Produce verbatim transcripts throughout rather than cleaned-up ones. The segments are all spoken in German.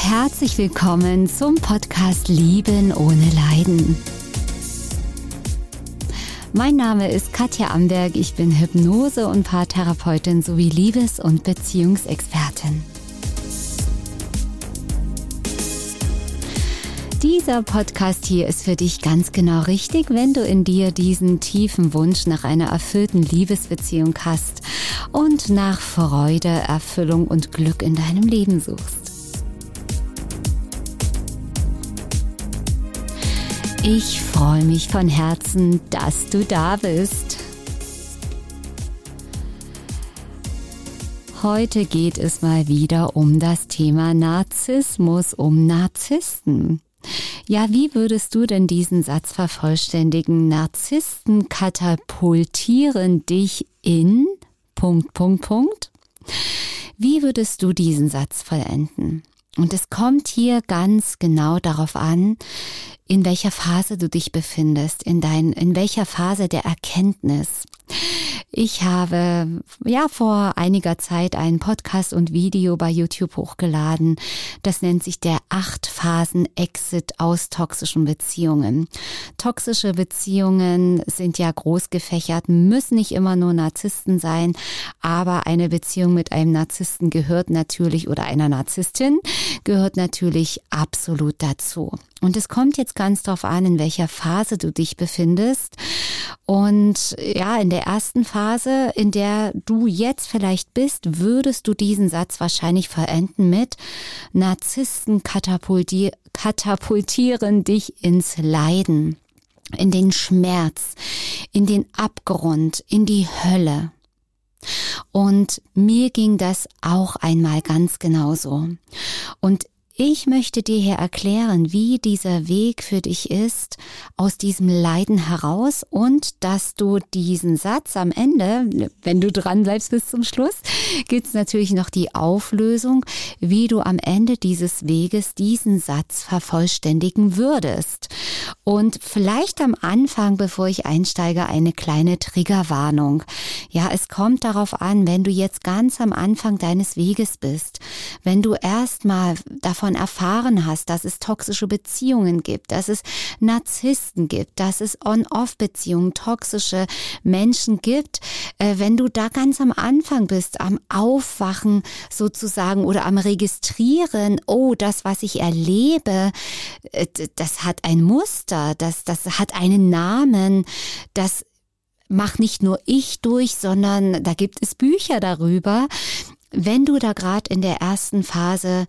Herzlich willkommen zum Podcast Lieben ohne Leiden. Mein Name ist Katja Amberg, ich bin Hypnose- und Paartherapeutin sowie Liebes- und Beziehungsexpertin. Dieser Podcast hier ist für dich ganz genau richtig, wenn du in dir diesen tiefen Wunsch nach einer erfüllten Liebesbeziehung hast und nach Freude, Erfüllung und Glück in deinem Leben suchst. Ich freue mich von Herzen, dass du da bist. Heute geht es mal wieder um das Thema Narzissmus, um Narzissten. Ja, wie würdest du denn diesen Satz vervollständigen? Narzissten katapultieren dich in... Punkt, Punkt, Punkt. Wie würdest du diesen Satz vollenden? Und es kommt hier ganz genau darauf an, in welcher Phase du dich befindest, in dein, in welcher Phase der Erkenntnis. Ich habe ja vor einiger Zeit einen Podcast und Video bei YouTube hochgeladen. Das nennt sich der acht Phasen Exit aus toxischen Beziehungen. Toxische Beziehungen sind ja groß gefächert, müssen nicht immer nur Narzissten sein, aber eine Beziehung mit einem Narzissten gehört natürlich oder einer Narzisstin gehört natürlich absolut dazu. Und es kommt jetzt ganz darauf an, in welcher Phase du dich befindest. Und ja, in der ersten Phase, in der du jetzt vielleicht bist, würdest du diesen Satz wahrscheinlich vollenden mit: Narzissten katapulti- katapultieren dich ins Leiden, in den Schmerz, in den Abgrund, in die Hölle. Und mir ging das auch einmal ganz genauso. Und ich möchte dir hier erklären, wie dieser Weg für dich ist, aus diesem Leiden heraus, und dass du diesen Satz am Ende, wenn du dran bleibst bis zum Schluss, gibt es natürlich noch die Auflösung, wie du am Ende dieses Weges diesen Satz vervollständigen würdest. Und vielleicht am Anfang, bevor ich einsteige, eine kleine Triggerwarnung. Ja, es kommt darauf an, wenn du jetzt ganz am Anfang deines Weges bist, wenn du erstmal davon erfahren hast, dass es toxische Beziehungen gibt, dass es Narzissten gibt, dass es On-Off-Beziehungen, toxische Menschen gibt, äh, wenn du da ganz am Anfang bist, am Aufwachen sozusagen oder am Registrieren, oh, das, was ich erlebe, äh, das hat ein Muster, das, das hat einen Namen, das mach nicht nur ich durch, sondern da gibt es Bücher darüber. Wenn du da gerade in der ersten Phase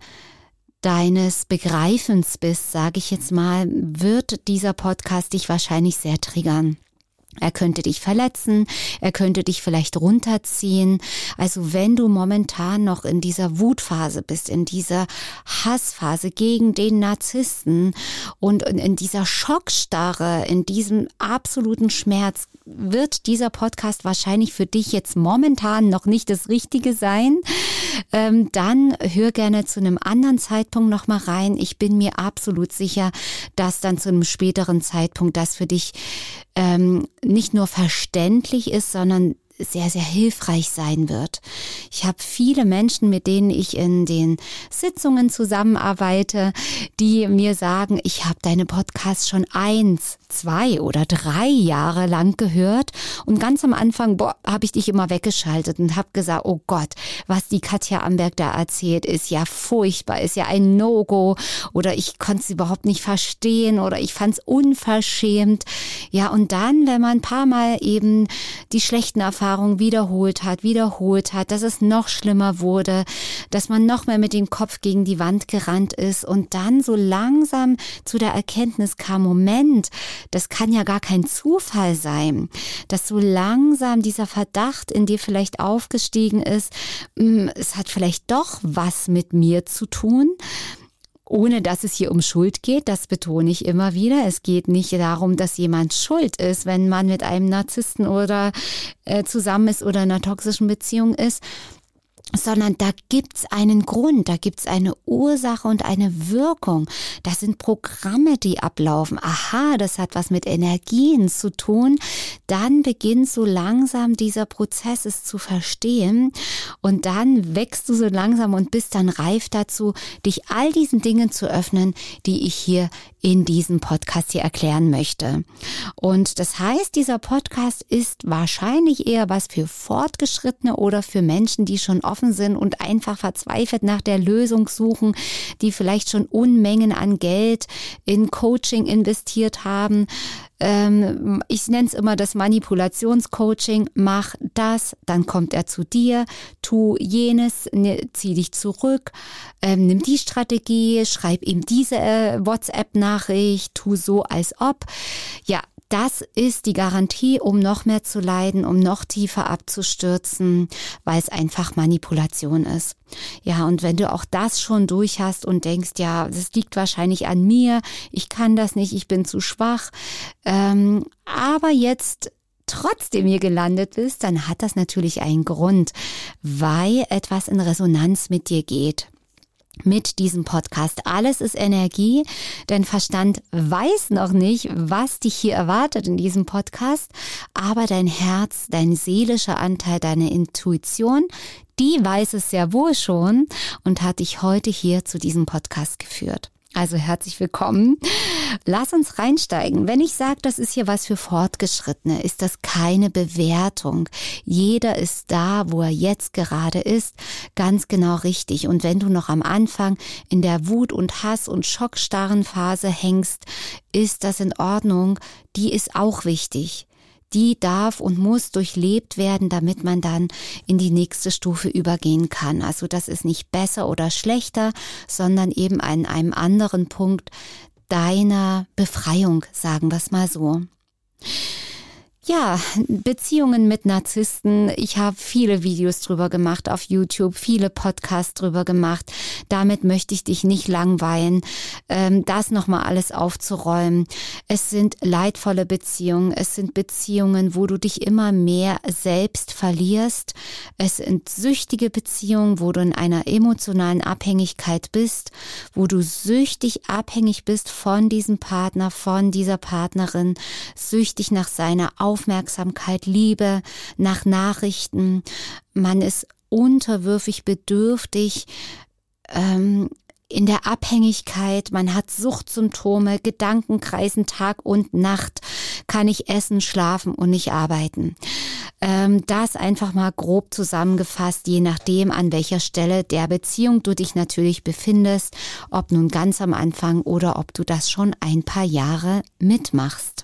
deines Begreifens bist, sage ich jetzt mal, wird dieser Podcast dich wahrscheinlich sehr triggern. Er könnte dich verletzen, er könnte dich vielleicht runterziehen. Also wenn du momentan noch in dieser Wutphase bist, in dieser Hassphase gegen den Narzissten und in dieser Schockstarre, in diesem absoluten Schmerz, wird dieser Podcast wahrscheinlich für dich jetzt momentan noch nicht das Richtige sein. Ähm, dann hör gerne zu einem anderen Zeitpunkt noch mal rein. Ich bin mir absolut sicher, dass dann zu einem späteren Zeitpunkt das für dich ähm, nicht nur verständlich ist, sondern sehr, sehr hilfreich sein wird. Ich habe viele Menschen, mit denen ich in den Sitzungen zusammenarbeite, die mir sagen, ich habe deine Podcasts schon eins, zwei oder drei Jahre lang gehört und ganz am Anfang boah, habe ich dich immer weggeschaltet und habe gesagt, oh Gott, was die Katja Amberg da erzählt, ist ja furchtbar, ist ja ein No-Go, oder ich konnte es überhaupt nicht verstehen oder ich fand es unverschämt. Ja, und dann, wenn man ein paar Mal eben die schlechten Erfahrungen wiederholt hat, wiederholt hat, dass es noch schlimmer wurde, dass man noch mehr mit dem Kopf gegen die Wand gerannt ist und dann so langsam zu der Erkenntnis kam, Moment, das kann ja gar kein Zufall sein, dass so langsam dieser Verdacht in dir vielleicht aufgestiegen ist, es hat vielleicht doch was mit mir zu tun. Ohne dass es hier um Schuld geht, das betone ich immer wieder. Es geht nicht darum, dass jemand schuld ist, wenn man mit einem Narzissten oder äh, zusammen ist oder in einer toxischen Beziehung ist. sondern da gibt's einen Grund, da gibt's eine Ursache und eine Wirkung. Das sind Programme, die ablaufen. Aha, das hat was mit Energien zu tun. Dann beginnt so langsam dieser Prozess, es zu verstehen, und dann wächst du so langsam und bist dann reif dazu, dich all diesen Dingen zu öffnen, die ich hier in diesem Podcast hier erklären möchte. Und das heißt, dieser Podcast ist wahrscheinlich eher was für Fortgeschrittene oder für Menschen, die schon offen sind und einfach verzweifelt nach der Lösung suchen, die vielleicht schon Unmengen an Geld in Coaching investiert haben. Ähm, ich nenne es immer das Manipulationscoaching. Mach das, dann kommt er zu dir, tu jenes, ne, zieh dich zurück, ähm, nimm die Strategie, schreib ihm diese äh, WhatsApp-Nachricht, tu so, als ob. Ja, das ist die Garantie, um noch mehr zu leiden, um noch tiefer abzustürzen, weil es einfach Manipulation ist. Ja, und wenn du auch das schon durch hast und denkst, ja, das liegt wahrscheinlich an mir, ich kann das nicht, ich bin zu schwach, ähm, aber jetzt trotzdem hier gelandet bist, dann hat das natürlich einen Grund, weil etwas in Resonanz mit dir geht. Mit diesem Podcast. Alles ist Energie. Dein Verstand weiß noch nicht, was dich hier erwartet in diesem Podcast, aber dein Herz, dein seelischer Anteil, deine Intuition, die weiß es sehr wohl schon und hat dich heute hier zu diesem Podcast geführt. Also herzlich willkommen. Lass uns reinsteigen. Wenn ich sage, das ist hier was für Fortgeschrittene, ist das keine Bewertung. Jeder ist da, wo er jetzt gerade ist, ganz genau richtig. Und wenn du noch am Anfang in der Wut- und Hass- und schockstarren Phase hängst, ist das in Ordnung. Die ist auch wichtig. Die darf und muss durchlebt werden, damit man dann in die nächste Stufe übergehen kann. Also das ist nicht besser oder schlechter, sondern eben an einem anderen Punkt deiner Befreiung, sagen wir es mal so. Ja, Beziehungen mit Narzissten. Ich habe viele Videos drüber gemacht auf YouTube, viele Podcasts drüber gemacht. Damit möchte ich dich nicht langweilen, das nochmal alles aufzurollen. Es sind leidvolle Beziehungen. Es sind Beziehungen, wo du dich immer mehr selbst verlierst. Es sind süchtige Beziehungen, wo du in einer emotionalen Abhängigkeit bist, wo du süchtig abhängig bist von diesem Partner, von dieser Partnerin, süchtig nach seiner Aufmerksamkeit. Aufmerksamkeit, Liebe, nach Nachrichten. Man ist unterwürfig, bedürftig, ähm, in der Abhängigkeit. Man hat Suchtsymptome, Gedanken kreisen Tag und Nacht. Kann ich essen, schlafen und nicht arbeiten? Ähm, das einfach mal grob zusammengefasst, je nachdem, an welcher Stelle der Beziehung du dich natürlich befindest, ob nun ganz am Anfang oder ob du das schon ein paar Jahre mitmachst.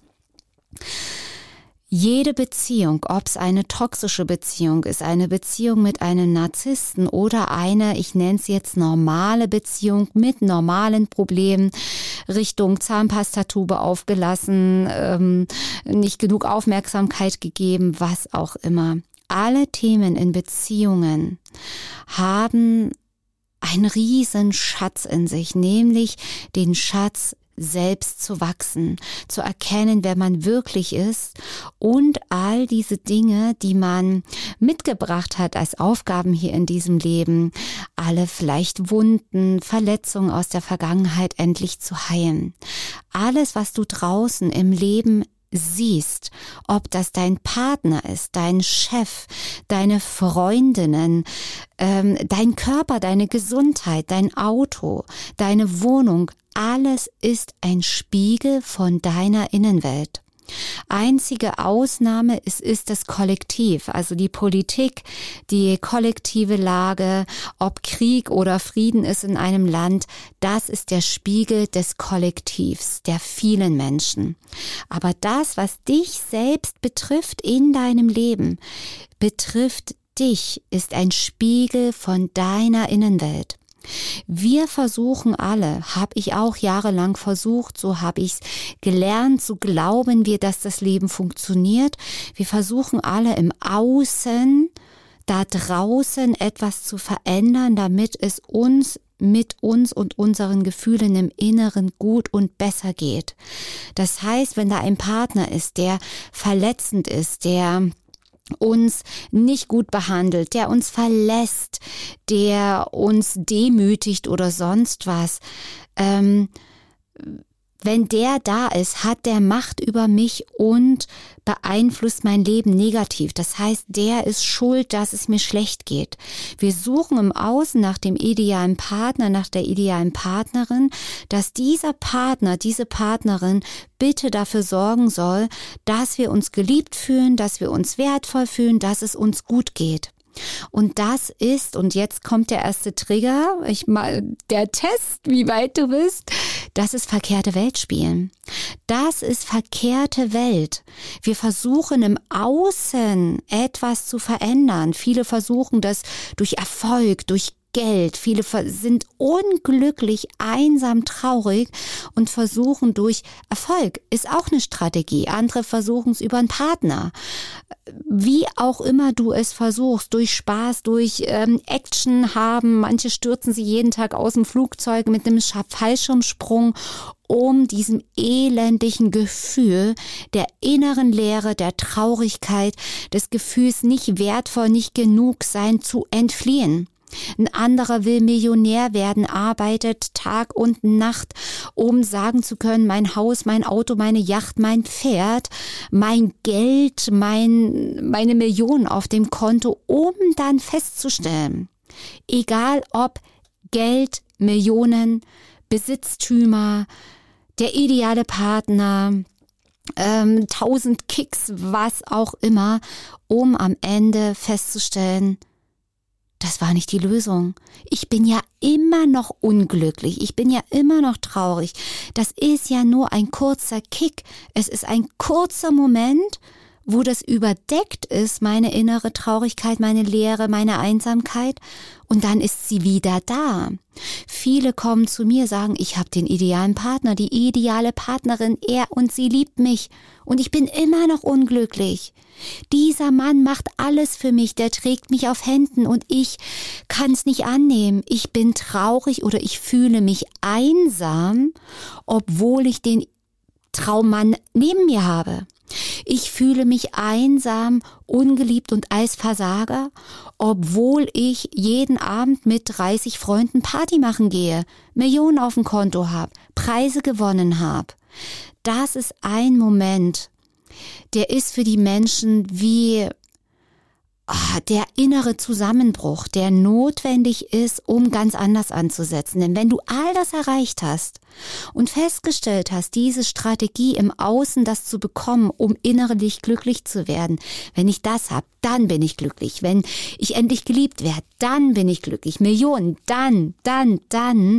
Jede Beziehung, ob es eine toxische Beziehung ist, eine Beziehung mit einem Narzissten oder eine, ich nenne es jetzt normale Beziehung mit normalen Problemen, Richtung Zahnpastatube aufgelassen, ähm, nicht genug Aufmerksamkeit gegeben, was auch immer. Alle Themen in Beziehungen haben einen riesen Schatz in sich, nämlich den Schatz selbst zu wachsen, zu erkennen, wer man wirklich ist und all diese Dinge, die man mitgebracht hat als Aufgaben hier in diesem Leben, alle vielleicht Wunden, Verletzungen aus der Vergangenheit endlich zu heilen. Alles, was du draußen im Leben siehst, ob das dein Partner ist, dein Chef, deine Freundinnen, ähm, dein Körper, deine Gesundheit, dein Auto, deine Wohnung, alles ist ein Spiegel von deiner Innenwelt. Einzige Ausnahme ist, ist das Kollektiv, also die Politik, die kollektive Lage, ob Krieg oder Frieden ist in einem Land, das ist der Spiegel des Kollektivs, der vielen Menschen. Aber das, was dich selbst betrifft in deinem Leben, betrifft dich, ist ein Spiegel von deiner Innenwelt. Wir versuchen alle, habe ich auch jahrelang versucht, so habe ich es gelernt, so glauben wir, dass das Leben funktioniert. Wir versuchen alle im Außen, da draußen etwas zu verändern, damit es uns mit uns und unseren Gefühlen im Inneren gut und besser geht. Das heißt, wenn da ein Partner ist, der verletzend ist, der uns nicht gut behandelt, der uns verlässt, der uns demütigt oder sonst was, ähm, wenn der da ist, hat der Macht über mich und beeinflusst mein Leben negativ. Das heißt, der ist schuld, dass es mir schlecht geht. Wir suchen im Außen nach dem idealen Partner, nach der idealen Partnerin, dass dieser Partner, diese Partnerin bitte dafür sorgen soll, dass wir uns geliebt fühlen, dass wir uns wertvoll fühlen, dass es uns gut geht. Und das ist, und jetzt kommt der erste Trigger, ich mal der Test, wie weit du bist, das ist verkehrte Welt spielen. Das ist verkehrte Welt. Wir versuchen im Außen etwas zu verändern. Viele versuchen das durch Erfolg, durch Geld. Viele sind unglücklich, einsam, traurig und versuchen durch Erfolg. Ist auch eine Strategie. Andere versuchen es über einen Partner. Wie auch immer du es versuchst, durch Spaß, durch ähm, Action haben. Manche stürzen sie jeden Tag aus dem Flugzeug mit einem Fallschirmsprung, um diesem elendigen Gefühl der inneren Leere, der Traurigkeit, des Gefühls nicht wertvoll, nicht genug sein zu entfliehen. Ein anderer will Millionär werden, arbeitet Tag und Nacht, um sagen zu können, mein Haus, mein Auto, meine Yacht, mein Pferd, mein Geld, mein, meine Millionen auf dem Konto, um dann festzustellen, egal ob Geld, Millionen, Besitztümer, der ideale Partner, ähm, tausend Kicks, was auch immer, um am Ende festzustellen, das war nicht die Lösung. Ich bin ja immer noch unglücklich. Ich bin ja immer noch traurig. Das ist ja nur ein kurzer Kick. Es ist ein kurzer Moment, wo das überdeckt ist, meine innere Traurigkeit, meine Leere, meine Einsamkeit. Und dann ist sie wieder da. Viele kommen zu mir, sagen, ich habe den idealen Partner, die ideale Partnerin, er und sie liebt mich. Und ich bin immer noch unglücklich. Dieser Mann macht alles für mich, der trägt mich auf Händen und ich kann es nicht annehmen. Ich bin traurig oder ich fühle mich einsam, obwohl ich den Traummann neben mir habe. Ich fühle mich einsam, ungeliebt und als Versager, obwohl ich jeden Abend mit dreißig Freunden Party machen gehe, Millionen auf dem Konto habe, Preise gewonnen habe. Das ist ein Moment, der ist für die Menschen wie oh, der innere Zusammenbruch, der notwendig ist, um ganz anders anzusetzen. Denn wenn du all das erreicht hast und festgestellt hast, diese Strategie im Außen, das zu bekommen, um innerlich glücklich zu werden, wenn ich das habe, dann bin ich glücklich. Wenn ich endlich geliebt werde, dann bin ich glücklich. Millionen, dann, dann, dann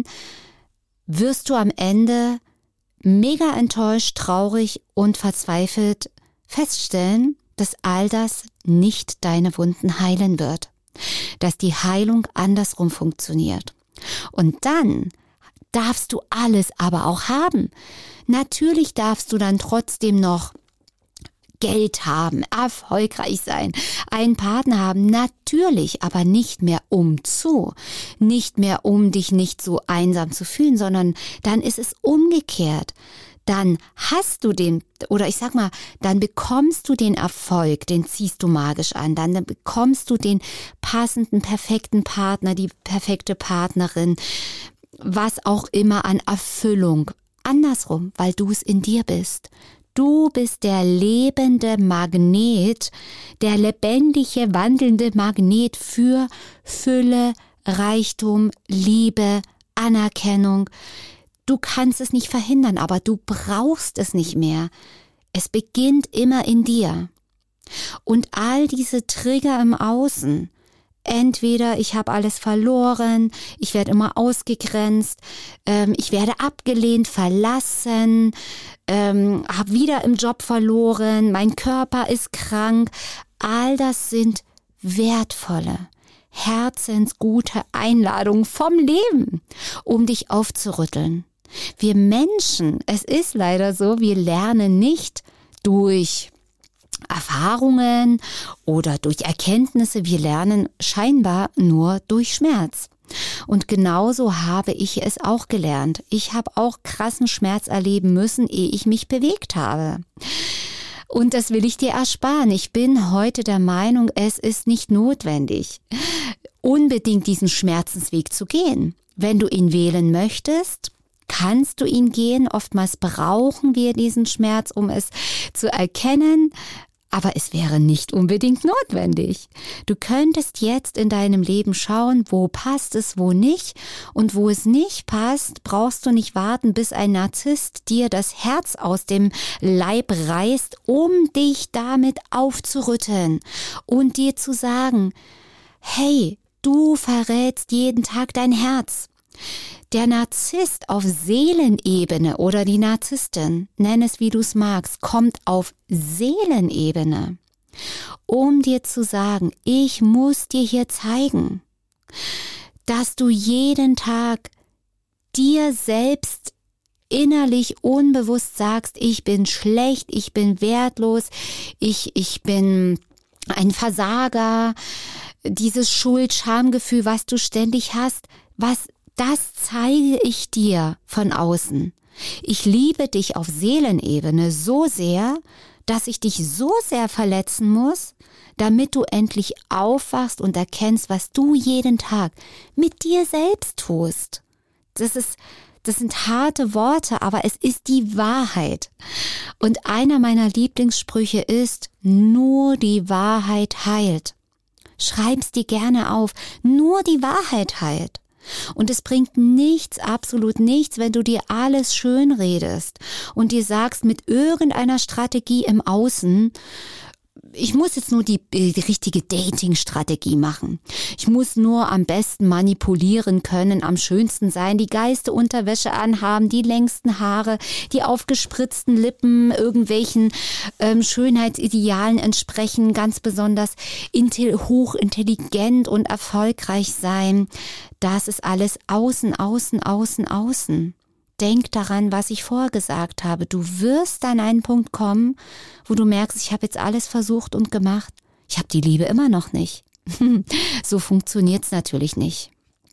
wirst du am Ende mega enttäuscht, traurig und verzweifelt feststellen, dass all das nicht deine Wunden heilen wird, dass die Heilung andersrum funktioniert. Und dann darfst du alles aber auch haben. Natürlich darfst du dann trotzdem noch Geld haben, erfolgreich sein, einen Partner haben, natürlich, aber nicht mehr um zu, nicht mehr um dich nicht so einsam zu fühlen, sondern dann ist es umgekehrt. Dann hast du den, oder ich sag mal, dann bekommst du den Erfolg, den ziehst du magisch an, dann bekommst du den passenden, perfekten Partner, die perfekte Partnerin, was auch immer an Erfüllung. Andersrum, weil du es in dir bist. Du bist der lebende Magnet, der lebendige, wandelnde Magnet für Fülle, Reichtum, Liebe, Anerkennung. Du kannst es nicht verhindern, aber du brauchst es nicht mehr. Es beginnt immer in dir. Und all diese Trigger im Außen, entweder ich habe alles verloren, ich werde immer ausgegrenzt, ähm, ich werde abgelehnt, verlassen, ähm, habe wieder im Job verloren, mein Körper ist krank. All das sind wertvolle, herzensgute Einladungen vom Leben, um dich aufzurütteln. Wir Menschen, es ist leider so, wir lernen nicht durch Erfahrungen oder durch Erkenntnisse, wir lernen scheinbar nur durch Schmerz. Und genauso habe ich es auch gelernt. Ich habe auch krassen Schmerz erleben müssen, ehe ich mich bewegt habe. Und das will ich dir ersparen. Ich bin heute der Meinung, es ist nicht notwendig, unbedingt diesen Schmerzensweg zu gehen. Wenn du ihn wählen möchtest, kannst du ihn gehen. Oftmals brauchen wir diesen Schmerz, um es zu erkennen. Aber es wäre nicht unbedingt notwendig. Du könntest jetzt in deinem Leben schauen, wo passt es, wo nicht. Und wo es nicht passt, brauchst du nicht warten, bis ein Narzisst dir das Herz aus dem Leib reißt, um dich damit aufzurütteln und dir zu sagen, hey, du verrätst jeden Tag dein Herz. Der Narzisst auf Seelenebene oder die Narzisstin, nenn es wie du es magst, kommt auf Seelenebene, um dir zu sagen, ich muss dir hier zeigen, dass du jeden Tag dir selbst innerlich unbewusst sagst, ich bin schlecht, ich bin wertlos, ich, ich bin ein Versager, dieses Schuld-Schamgefühl, was du ständig hast, was das zeige ich dir von außen. Ich liebe dich auf Seelenebene so sehr, dass ich dich so sehr verletzen muss, damit du endlich aufwachst und erkennst, was du jeden Tag mit dir selbst tust. Das ist, das sind harte Worte, aber es ist die Wahrheit. Und einer meiner Lieblingssprüche ist, nur die Wahrheit heilt. Schreib's dir gerne auf, nur die Wahrheit heilt. Und es bringt nichts, absolut nichts, wenn du dir alles schön redest und dir sagst, mit irgendeiner Strategie im Außen, ich muss jetzt nur die, die richtige Dating-Strategie machen. Ich muss nur am besten manipulieren können, am schönsten sein, die geilste Unterwäsche anhaben, die längsten Haare, die aufgespritzten Lippen, irgendwelchen ähm, Schönheitsidealen entsprechen, ganz besonders intel- hochintelligent und erfolgreich sein. Das ist alles außen, außen, außen, außen. Denk daran, was ich vorgesagt habe. Du wirst an einen Punkt kommen, wo du merkst, ich habe jetzt alles versucht und gemacht. Ich habe die Liebe immer noch nicht. So funktioniert's natürlich nicht.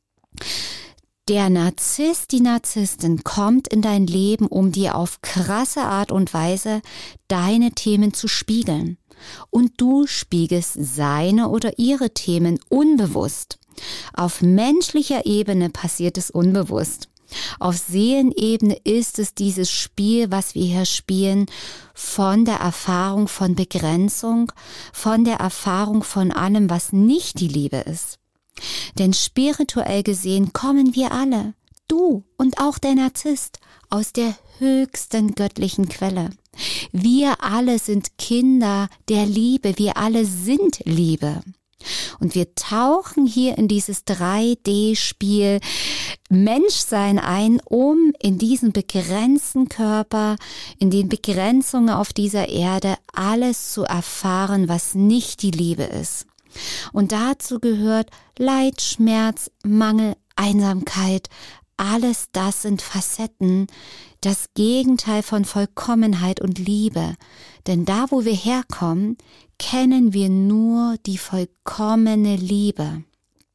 Der Narzisst, die Narzisstin kommt in dein Leben, um dir auf krasse Art und Weise deine Themen zu spiegeln. Und du spiegelst seine oder ihre Themen unbewusst. Auf menschlicher Ebene passiert es unbewusst. Auf Seelenebene ist es dieses Spiel, was wir hier spielen, von der Erfahrung von Begrenzung, von der Erfahrung von allem, was nicht die Liebe ist. Denn spirituell gesehen kommen wir alle, du und auch der Narzisst, aus der höchsten göttlichen Quelle. Wir alle sind Kinder der Liebe, wir alle sind Liebe. Und wir tauchen hier in dieses drei D-Spiel Menschsein ein, um in diesem begrenzten Körper, in den Begrenzungen auf dieser Erde alles zu erfahren, was nicht die Liebe ist. Und dazu gehört Leid, Schmerz, Mangel, Einsamkeit. Alles das sind Facetten, das Gegenteil von Vollkommenheit und Liebe. Denn da, wo wir herkommen, kennen wir nur die vollkommene Liebe.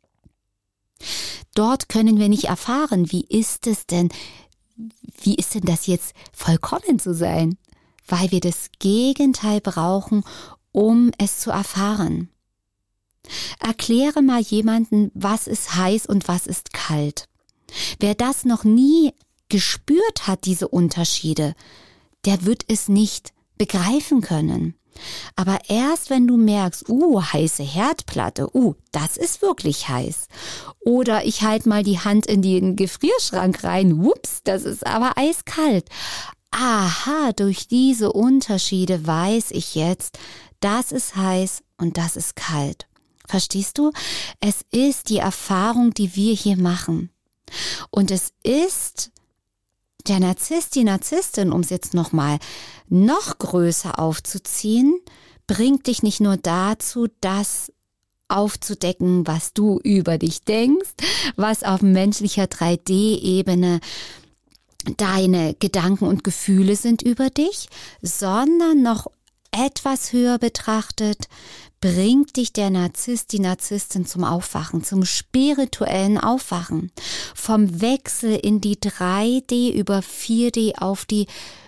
Dort können wir nicht erfahren, wie ist es denn, wie ist denn das jetzt, vollkommen zu sein? Weil wir das Gegenteil brauchen, um es zu erfahren. Erkläre mal jemanden, was ist heiß und was ist kalt. Wer das noch nie gespürt hat, diese Unterschiede, der wird es nicht begreifen können. Aber erst wenn du merkst, uh, heiße Herdplatte, uh, das ist wirklich heiß. Oder ich halte mal die Hand in den Gefrierschrank rein, ups, das ist aber eiskalt. Aha, durch diese Unterschiede weiß ich jetzt, das ist heiß und das ist kalt. Verstehst du? Es ist die Erfahrung, die wir hier machen. Und es ist der Narzisst, die Narzisstin, um es jetzt nochmal noch größer aufzuziehen, bringt dich nicht nur dazu, das aufzudecken, was du über dich denkst, was auf menschlicher drei D-Ebene deine Gedanken und Gefühle sind über dich, sondern noch etwas höher betrachtet, bringt dich der Narzisst, die Narzisstin zum Aufwachen, zum spirituellen Aufwachen. Vom Wechsel in die drei D über vier D auf die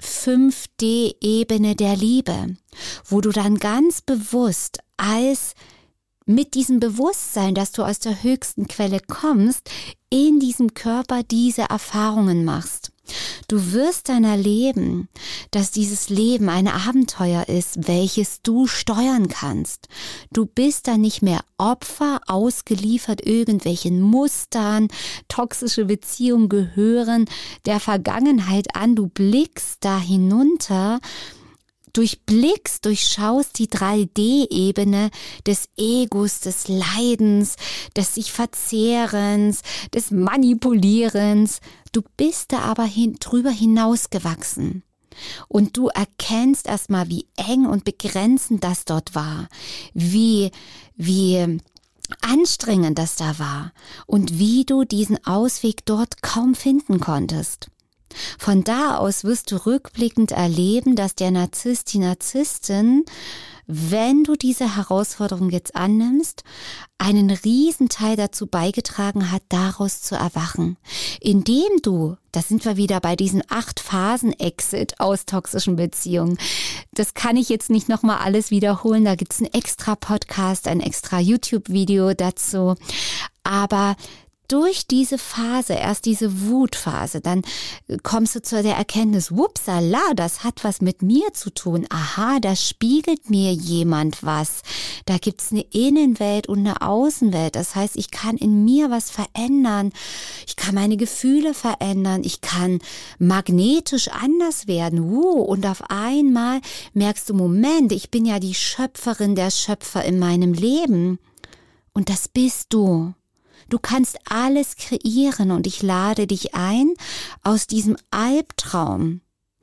fünf D-Ebene der Liebe, wo du dann ganz bewusst als mit diesem Bewusstsein, dass du aus der höchsten Quelle kommst, in diesem Körper diese Erfahrungen machst. Du wirst dann erleben, dass dieses Leben ein Abenteuer ist, welches du steuern kannst. Du bist dann nicht mehr Opfer, ausgeliefert irgendwelchen Mustern, toxische Beziehungen gehören der Vergangenheit an. Du blickst da hinunter, durchblickst, durchschaust die drei D-Ebene des Egos, des Leidens, des sich Verzehrens, des Manipulierens. Du bist da aber hin, drüber hinausgewachsen. Und du erkennst erstmal, wie eng und begrenzend das dort war, wie, wie anstrengend das da war und wie du diesen Ausweg dort kaum finden konntest. Von da aus wirst du rückblickend erleben, dass der Narzisst, die Narzisstin, wenn du diese Herausforderung jetzt annimmst, einen Riesenteil dazu beigetragen hat, daraus zu erwachen. Indem du, da sind wir wieder bei diesen acht Phasen-Exit aus toxischen Beziehungen. Das kann ich jetzt nicht nochmal alles wiederholen. Da gibt's einen extra Podcast, ein extra YouTube-Video dazu. Aber durch diese Phase, erst diese Wutphase, dann kommst du zu der Erkenntnis, wupsala, das hat was mit mir zu tun. Aha, da spiegelt mir jemand was. Da gibt's eine Innenwelt und eine Außenwelt. Das heißt, ich kann in mir was verändern. Ich kann meine Gefühle verändern. Ich kann magnetisch anders werden. Uh, und auf einmal merkst du, Moment, ich bin ja die Schöpferin der Schöpfer in meinem Leben. Und das bist du. Du kannst alles kreieren und ich lade dich ein, aus diesem Albtraum,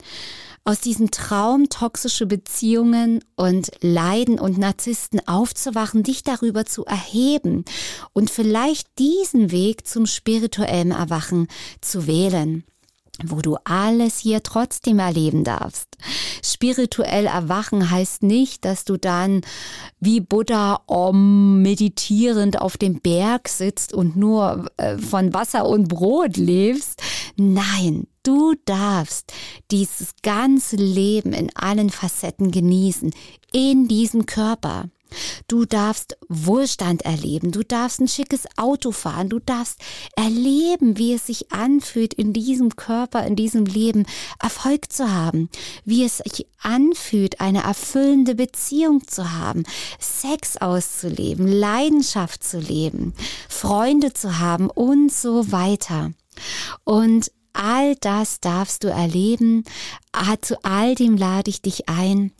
aus diesem Traum toxische Beziehungen und Leiden und Narzissten aufzuwachen, dich darüber zu erheben und vielleicht diesen Weg zum spirituellen Erwachen zu wählen, wo du alles hier trotzdem erleben darfst. Spirituell erwachen heißt nicht, dass du dann wie Buddha om meditierend auf dem Berg sitzt und nur äh, von Wasser und Brot lebst. Nein, du darfst dieses ganze Leben in allen Facetten genießen, in diesem Körper. Du darfst Wohlstand erleben, du darfst ein schickes Auto fahren, du darfst erleben, wie es sich anfühlt, in diesem Körper, in diesem Leben Erfolg zu haben, wie es sich anfühlt, eine erfüllende Beziehung zu haben, Sex auszuleben, Leidenschaft zu leben, Freunde zu haben und so weiter. Und all das darfst du erleben, zu all dem lade ich dich ein,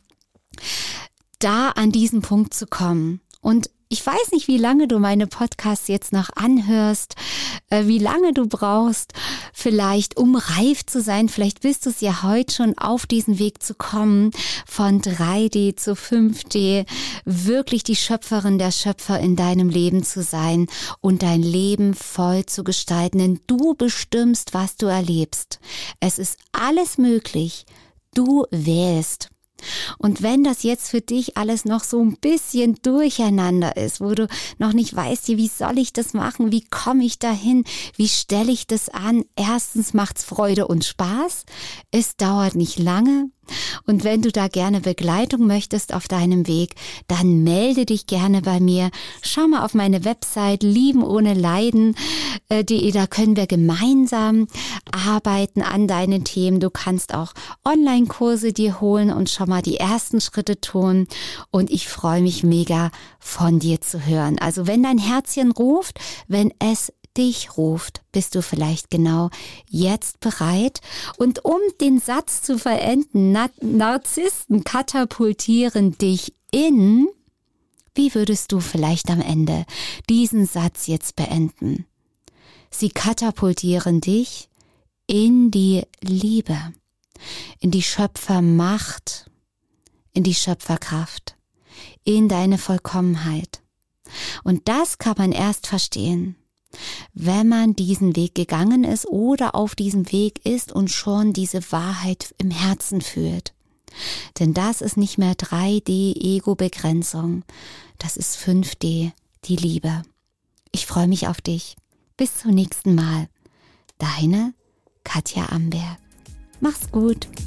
da an diesen Punkt zu kommen. Und ich weiß nicht, wie lange du meine Podcasts jetzt noch anhörst, äh, wie lange du brauchst, vielleicht um reif zu sein. Vielleicht bist du es ja heute schon, auf diesen Weg zu kommen, von drei D zu fünf D, wirklich die Schöpferin der Schöpfer in deinem Leben zu sein und dein Leben voll zu gestalten. Denn du bestimmst, was du erlebst. Es ist alles möglich. Du wählst. Und wenn das jetzt für dich alles noch so ein bisschen durcheinander ist, wo du noch nicht weißt, wie soll ich das machen, wie komme ich dahin, wie stelle ich das an? Erstens macht's Freude und Spaß, es dauert nicht lange. Und wenn du da gerne Begleitung möchtest auf deinem Weg, dann melde dich gerne bei mir. Schau mal auf meine Website lieben ohne leiden punkt de, da können wir gemeinsam arbeiten an deinen Themen. Du kannst auch Online-Kurse dir holen und schon mal die ersten Schritte tun. Und ich freue mich mega, von dir zu hören. Also wenn dein Herzchen ruft, wenn es dich ruft, bist du vielleicht genau jetzt bereit. Und um den Satz zu verenden, Na- Narzissten katapultieren dich in, wie würdest du vielleicht am Ende diesen Satz jetzt beenden? Sie katapultieren dich in die Liebe, in die Schöpfermacht, in die Schöpferkraft, in deine Vollkommenheit. Und das kann man erst verstehen, wenn man diesen Weg gegangen ist oder auf diesem Weg ist und schon diese Wahrheit im Herzen fühlt. Denn das ist nicht mehr drei D Ego-Begrenzung, das ist fünf D, die Liebe. Ich freue mich auf dich. Bis zum nächsten Mal. Deine Katja Amberg. Mach's gut.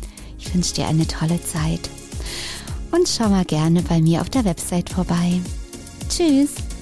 Ich wünsche dir eine tolle Zeit und schau mal gerne bei mir auf der Website vorbei. Tschüss!